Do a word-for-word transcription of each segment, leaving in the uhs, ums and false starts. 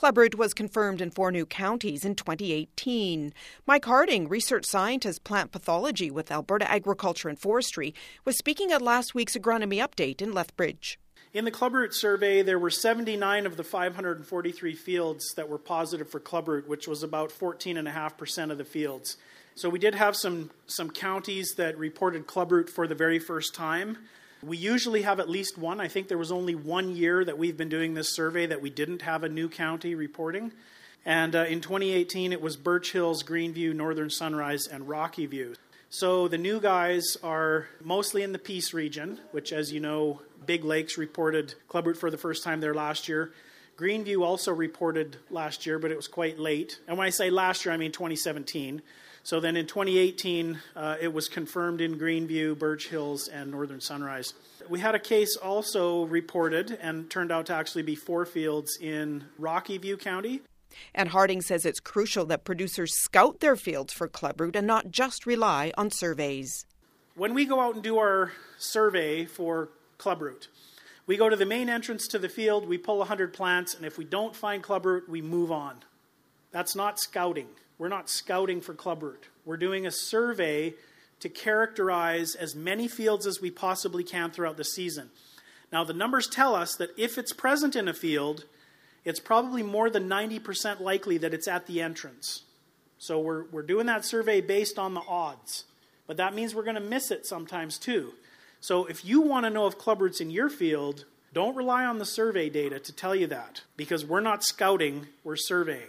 Clubroot was confirmed in four new counties in twenty eighteen. Mike Harding, research scientist, plant pathology with Alberta Agriculture and Forestry, was speaking at last week's agronomy update in Lethbridge. In the Clubroot survey, there were seventy-nine of the five hundred forty-three fields that were positive for Clubroot, which was about fourteen point five percent of the fields. So we did have some, some counties that reported Clubroot for the very first time. We usually have at least one. I think there was only one year that we've been doing this survey that we didn't have a new county reporting. And uh, in twenty eighteen, it was Birch Hills, Greenview, Northern Sunrise, and Rocky View. So the new guys are mostly in the Peace region, which, as you know, Big Lakes reported Clubroot for the first time there last year. Greenview also reported last year, but it was quite late. And when I say last year, I mean twenty seventeen. So then in twenty eighteen, uh, it was confirmed in Greenview, Birch Hills, and Northern Sunrise. We had a case also reported and turned out to actually be four fields in Rocky View County. And Harding says it's crucial that producers scout their fields for Clubroot and not just rely on surveys. When we go out and do our survey for Clubroot, we go to the main entrance to the field, we pull one hundred plants, and if we don't find Clubroot, we move on. That's not scouting. We're not scouting for Clubroot. We're doing a survey to characterize as many fields as we possibly can throughout the season. Now, the numbers tell us that if it's present in a field, it's probably more than ninety percent likely that it's at the entrance. So we're, we're doing that survey based on the odds. But that means we're going to miss it sometimes too. So if you want to know if Clubroot's in your field, don't rely on the survey data to tell you that, because we're not scouting, we're surveying.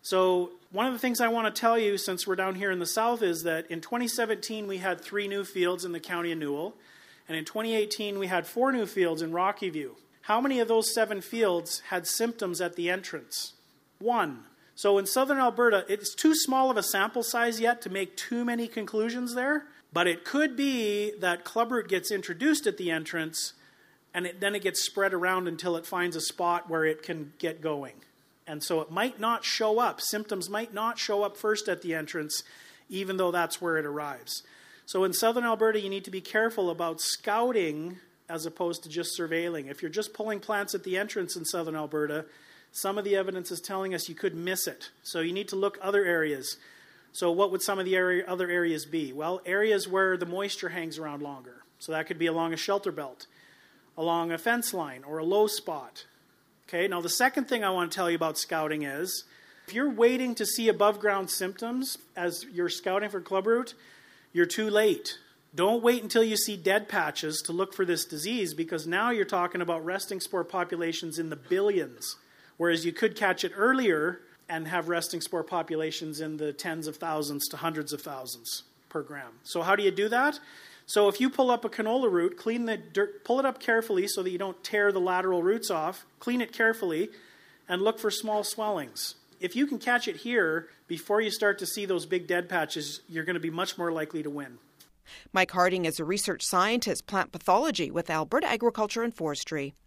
So one of the things I want to tell you, since we're down here in the south, is that in twenty seventeen we had three new fields in the county of Newell, and in twenty eighteen we had four new fields in Rocky View. How many of those seven fields had symptoms at the entrance? One. So in southern Alberta, it's too small of a sample size yet to make too many conclusions there, but it could be that Clubroot gets introduced at the entrance, and it, then it gets spread around until it finds a spot where it can get going. And so it might not show up. Symptoms might not show up first at the entrance, even though that's where it arrives. So in southern Alberta, you need to be careful about scouting as opposed to just surveilling. If you're just pulling plants at the entrance in southern Alberta, some of the evidence is telling us you could miss it. So you need to look other areas. So what would some of the area, other areas be? Well, areas where the moisture hangs around longer. So that could be along a shelter belt, along a fence line, or a low spot. Okay, now the second thing I want to tell you about scouting is, if you're waiting to see above ground symptoms as you're scouting for Clubroot, you're too late. Don't wait until you see dead patches to look for this disease, because now you're talking about resting spore populations in the billions, whereas you could catch it earlier and have resting spore populations in the tens of thousands to hundreds of thousands per gram. So how do you do that? So if you pull up a canola root, clean the dirt, pull it up carefully so that you don't tear the lateral roots off, clean it carefully, and look for small swellings. If you can catch it here before you start to see those big dead patches, you're going to be much more likely to win. Mike Harding is a research scientist, plant pathology with Alberta Agriculture and Forestry.